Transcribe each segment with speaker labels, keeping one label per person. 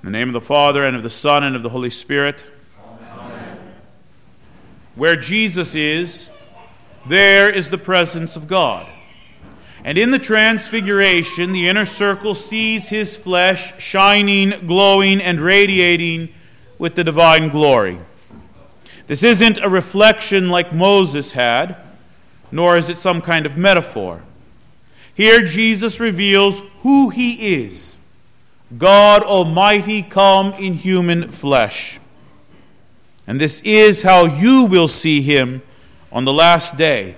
Speaker 1: In the name of the Father, and of the Son, and of the Holy Spirit.
Speaker 2: Amen.
Speaker 1: Where Jesus is, there is the presence of God. And in the Transfiguration, the inner circle sees his flesh shining, glowing, and radiating with the divine glory. This isn't a reflection like Moses had, nor is it some kind of metaphor. Here Jesus reveals who he is. God Almighty come in human flesh. And this is how you will see him on the last day.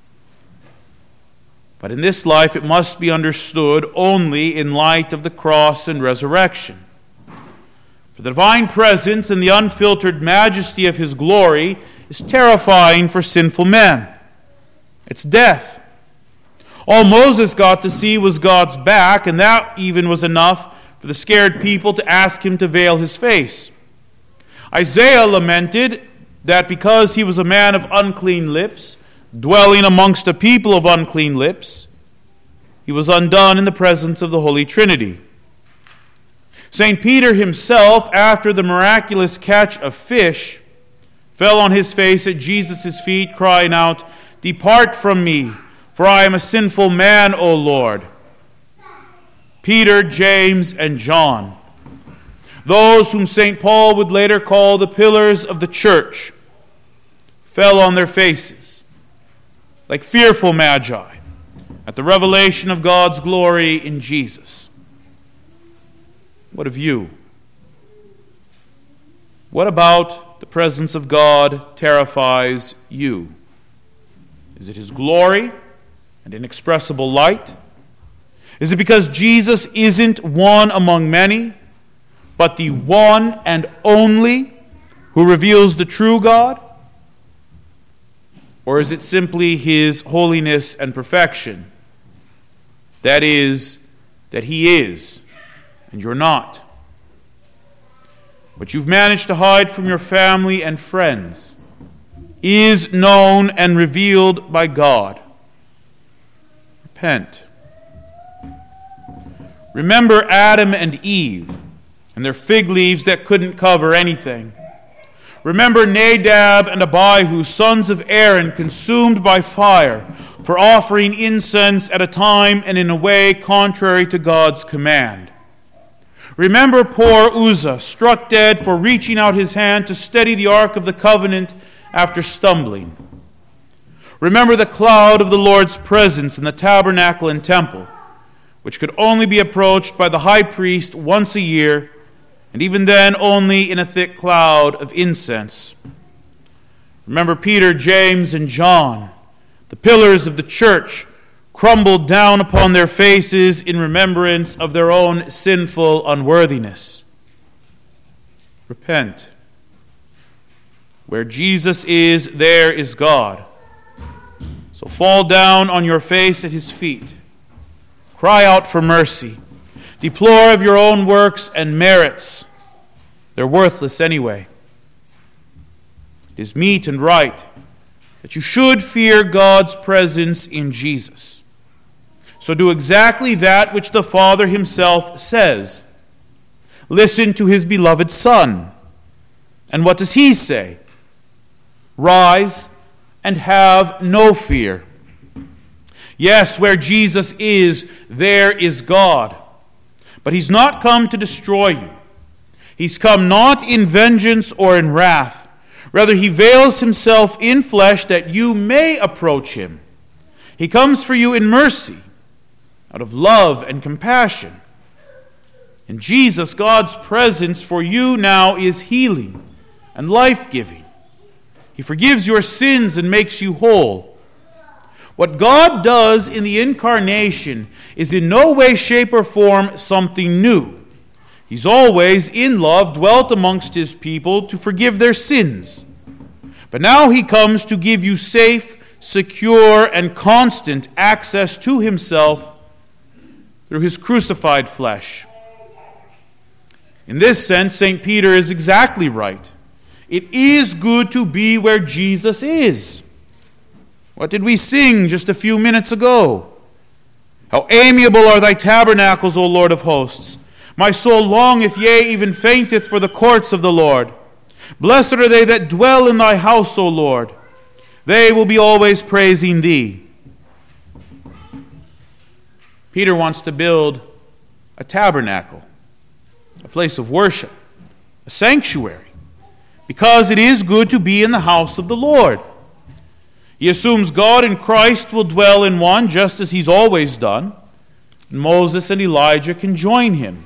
Speaker 1: But in this life it must be understood only in light of the cross and resurrection. For the divine presence and the unfiltered majesty of his glory is terrifying for sinful men. It's death. All Moses got to see was God's back, and that even was enough for the scared people to ask him to veil his face. Isaiah lamented that because he was a man of unclean lips, dwelling amongst a people of unclean lips, he was undone in the presence of the Holy Trinity. St. Peter himself, after the miraculous catch of fish, fell on his face at Jesus' feet, crying out, "Depart from me, for I am a sinful man, O Lord." Peter, James, and John, those whom St. Paul would later call the pillars of the church, fell on their faces like fearful magi at the revelation of God's glory in Jesus. What of you? What about the presence of God terrifies you? Is it his glory and inexpressible light? Is it because Jesus isn't one among many, but the one and only who reveals the true God? Or is it simply his holiness and perfection? That is, that he is, and you're not. What you've managed to hide from your family and friends is known and revealed by God. Repent. Remember Adam and Eve and their fig leaves that couldn't cover anything. Remember Nadab and Abihu, sons of Aaron, consumed by fire for offering incense at a time and in a way contrary to God's command. Remember poor Uzzah, struck dead for reaching out his hand to steady the Ark of the Covenant after stumbling. Remember the cloud of the Lord's presence in the tabernacle and temple, which could only be approached by the high priest once a year, and even then only in a thick cloud of incense. Remember Peter, James, and John, the pillars of the church, crumbled down upon their faces in remembrance of their own sinful unworthiness. Repent. Where Jesus is, there is God. So fall down on your face at his feet. Cry out for mercy. Deplore of your own works and merits. They're worthless anyway. It is meet and right that you should fear God's presence in Jesus. So do exactly that which the Father himself says. Listen to his beloved Son. And what does he say? Rise and have no fear. Yes, where Jesus is, there is God. But he's not come to destroy you. He's come not in vengeance or in wrath. Rather, he veils himself in flesh that you may approach him. He comes for you in mercy, out of love and compassion. In Jesus, God's presence for you now is healing and life-giving. He forgives your sins and makes you whole. What God does in the incarnation is in no way, shape, or form something new. He's always, in love, dwelt amongst his people to forgive their sins. But now he comes to give you safe, secure, and constant access to himself through his crucified flesh. In this sense, St. Peter is exactly right. It is good to be where Jesus is. What did we sing just a few minutes ago? How amiable are thy tabernacles, O Lord of hosts! My soul longeth, yea, even fainteth for the courts of the Lord. Blessed are they that dwell in thy house, O Lord. They will be always praising thee. Peter wants to build a tabernacle, a place of worship, a sanctuary, because it is good to be in the house of the Lord. He assumes God and Christ will dwell in one, just as he's always done. Moses and Elijah can join him.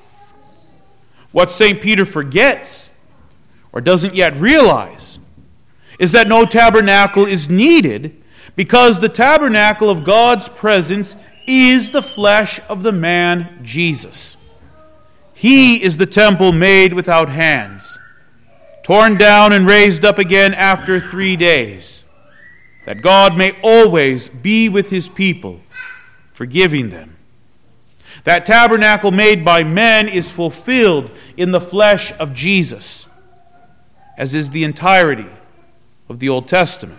Speaker 1: What St. Peter forgets, or doesn't yet realize, is that no tabernacle is needed, because the tabernacle of God's presence is the flesh of the man Jesus. He is the temple made without hands, torn down and raised up again after 3 days, that God may always be with his people, forgiving them. That tabernacle made by men is fulfilled in the flesh of Jesus, as is the entirety of the Old Testament.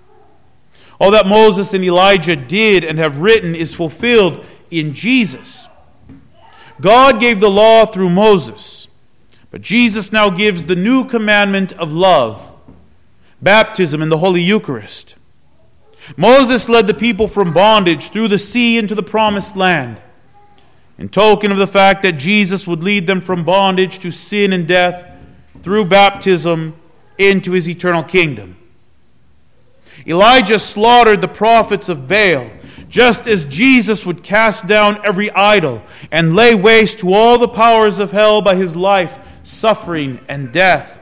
Speaker 1: All that Moses and Elijah did and have written is fulfilled in Jesus. God gave the law through Moses, but Jesus now gives the new commandment of love, baptism in the Holy Eucharist. Moses led the people from bondage through the sea into the promised land, in token of the fact that Jesus would lead them from bondage to sin and death through baptism into his eternal kingdom. Elijah slaughtered the prophets of Baal, just as Jesus would cast down every idol and lay waste to all the powers of hell by his life, suffering, and death.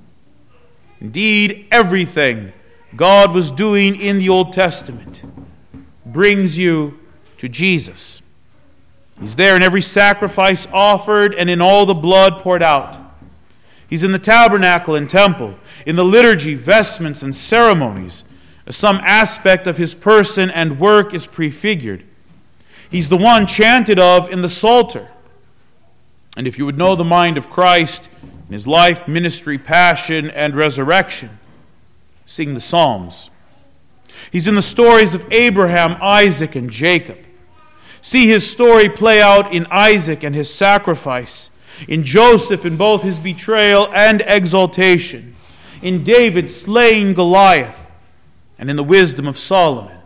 Speaker 1: Indeed, everything God was doing in the Old Testament brings you to Jesus. He's there in every sacrifice offered and in all the blood poured out. He's in the tabernacle and temple, in the liturgy, vestments, and ceremonies, as some aspect of his person and work is prefigured. He's the one chanted of in the Psalter. And if you would know the mind of Christ in his life, ministry, passion, and resurrection, sing the Psalms. He's in the stories of Abraham, Isaac, and Jacob. See his story play out in Isaac and his sacrifice, in Joseph in both his betrayal and exaltation, in David slaying Goliath, and in the wisdom of Solomon.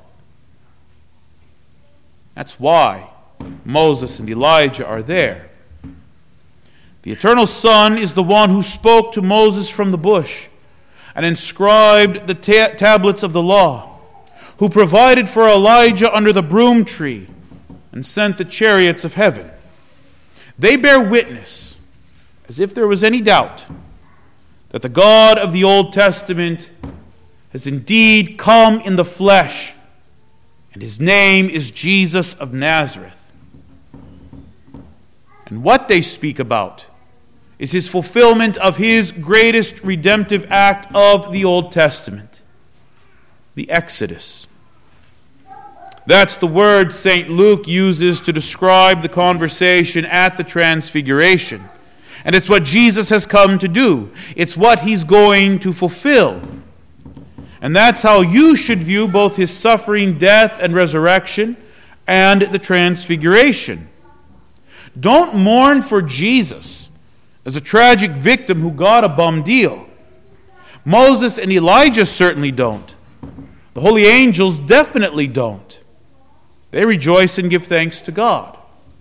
Speaker 1: That's why Moses and Elijah are there. The eternal Son is the one who spoke to Moses from the bush and inscribed the tablets of the law, who provided for Elijah under the broom tree and sent the chariots of heaven. They bear witness, as if there was any doubt, that the God of the Old Testament has indeed come in the flesh, and his name is Jesus of Nazareth. And what they speak about is his fulfillment of his greatest redemptive act of the Old Testament, the Exodus. That's the word St. Luke uses to describe the conversation at the Transfiguration. And it's what Jesus has come to do. It's what he's going to fulfill. And that's how you should view both his suffering, death, and resurrection, and the Transfiguration. Don't mourn for Jesus as a tragic victim who got a bum deal. Moses and Elijah certainly don't. The holy angels definitely don't. They rejoice and give thanks to God.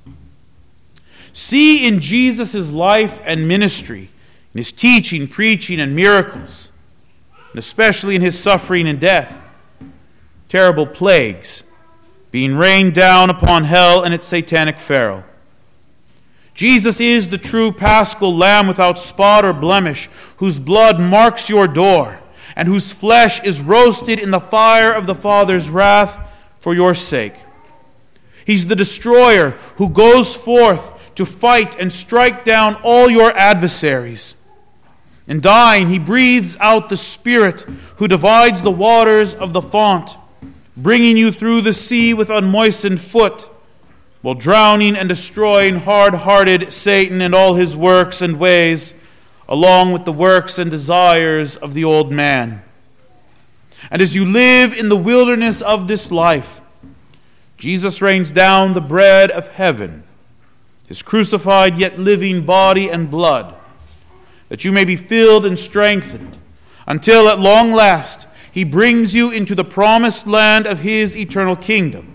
Speaker 1: See in Jesus' life and ministry, in his teaching, preaching, and miracles, and especially in his suffering and death, terrible plagues being rained down upon hell and its satanic pharaoh. Jesus is the true paschal lamb without spot or blemish, whose blood marks your door, and whose flesh is roasted in the fire of the Father's wrath for your sake. He's the destroyer who goes forth to fight and strike down all your adversaries. In dying, he breathes out the Spirit who divides the waters of the font, bringing you through the sea with unmoistened foot, while drowning and destroying hard-hearted Satan and all his works and ways, along with the works and desires of the old man. And as you live in the wilderness of this life, Jesus rains down the bread of heaven, his crucified yet living body and blood, that you may be filled and strengthened, until at long last he brings you into the promised land of his eternal kingdom.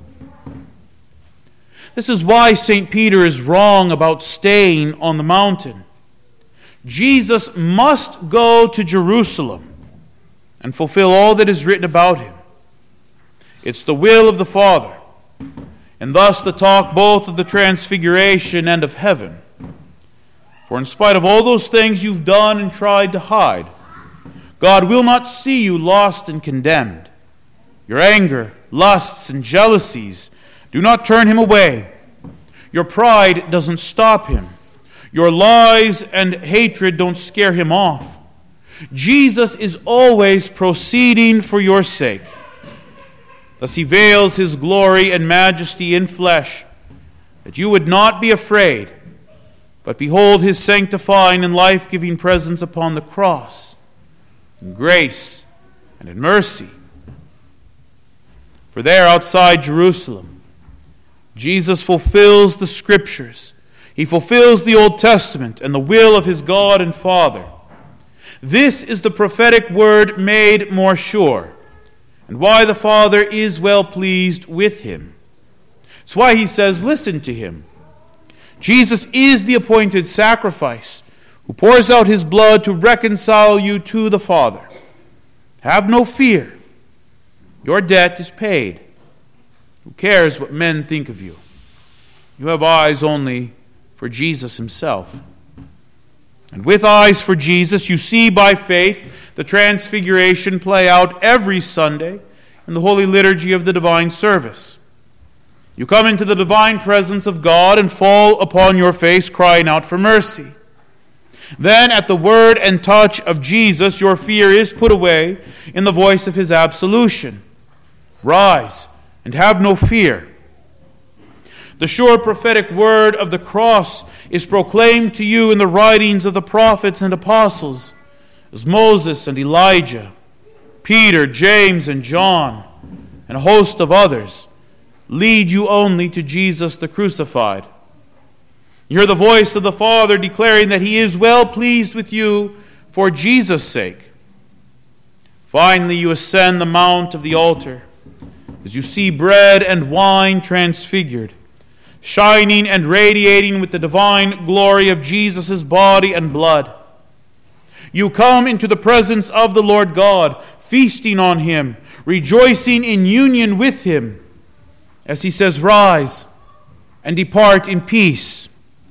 Speaker 1: This is why St. Peter is wrong about staying on the mountain. Jesus must go to Jerusalem and fulfill all that is written about him. It's the will of the Father, and thus the talk both of the transfiguration and of heaven. For in spite of all those things you've done and tried to hide, God will not see you lost and condemned. Your anger, lusts, and jealousies do not turn him away. Your pride doesn't stop him. Your lies and hatred don't scare him off. Jesus is always proceeding for your sake. Thus he veils his glory and majesty in flesh, that you would not be afraid, but behold his sanctifying and life-giving presence upon the cross, in grace and in mercy. For there outside Jerusalem, Jesus fulfills the Scriptures. He fulfills the Old Testament and the will of his God and Father. This is the prophetic word made more sure, and why the Father is well pleased with him. It's why he says, listen to him. Jesus is the appointed sacrifice, who pours out his blood to reconcile you to the Father. Have no fear. Your debt is paid. Who cares what men think of you? You have eyes only for Jesus himself. And with eyes for Jesus, you see by faith the Transfiguration play out every Sunday in the Holy Liturgy of the Divine Service. You come into the divine presence of God and fall upon your face, crying out for mercy. Then, at the word and touch of Jesus, your fear is put away in the voice of his absolution. Rise and have no fear. The sure prophetic word of the cross is proclaimed to you in the writings of the prophets and apostles, as Moses and Elijah, Peter, James, and John, and a host of others lead you only to Jesus the crucified. You hear the voice of the Father declaring that he is well pleased with you for Jesus' sake. Finally, you ascend the mount of the altar as you see bread and wine transfigured, shining and radiating with the divine glory of Jesus' body and blood. You come into the presence of the Lord God, feasting on him, rejoicing in union with him, as he says, rise and depart in peace.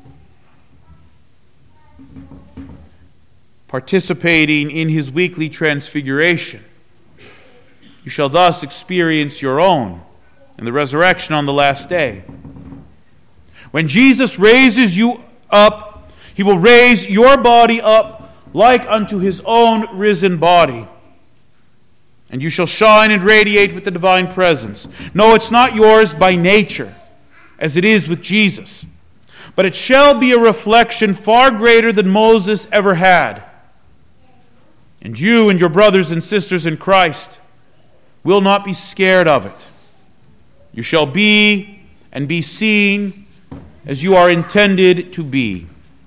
Speaker 1: Participating in his weekly transfiguration, you shall thus experience your own in the resurrection on the last day. When Jesus raises you up, he will raise your body up like unto his own risen body. And you shall shine and radiate with the divine presence. No, it's not yours by nature, as it is with Jesus, but it shall be a reflection far greater than Moses ever had. And you and your brothers and sisters in Christ will not be scared of it. You shall be and be seen as you are intended to be.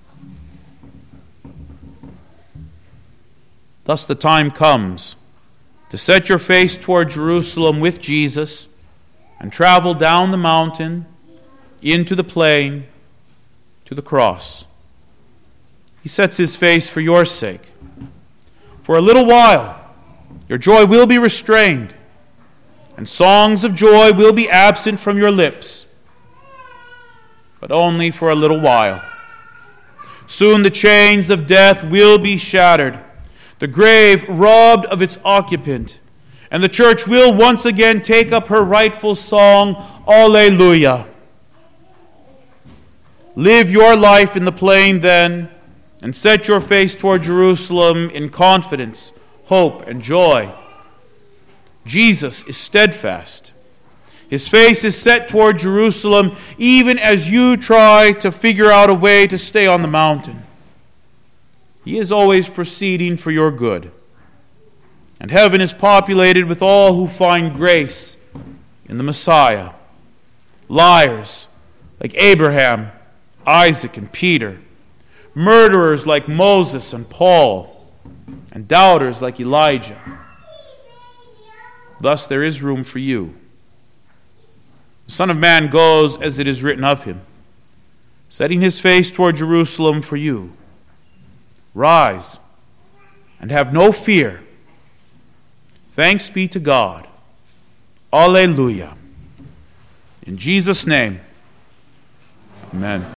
Speaker 1: Thus the time comes to set your face toward Jerusalem with Jesus and travel down the mountain, into the plain, to the cross. He sets his face for your sake. For a little while, your joy will be restrained, and songs of joy will be absent from your lips, but only for a little while. Soon the chains of death will be shattered, the grave robbed of its occupant, and the church will once again take up her rightful song, Alleluia. Live your life in the plain then, and set your face toward Jerusalem in confidence, hope, and joy. Jesus is steadfast. His face is set toward Jerusalem even as you try to figure out a way to stay on the mountain. He is always proceeding for your good. And heaven is populated with all who find grace in the Messiah. Liars like Abraham, Isaac and Peter, murderers like Moses and Paul, and doubters like Elijah. Thus there is room for you. The Son of Man goes as it is written of him, setting his face toward Jerusalem for you. Rise and have no fear. Thanks be to God. Alleluia. In Jesus' name, amen.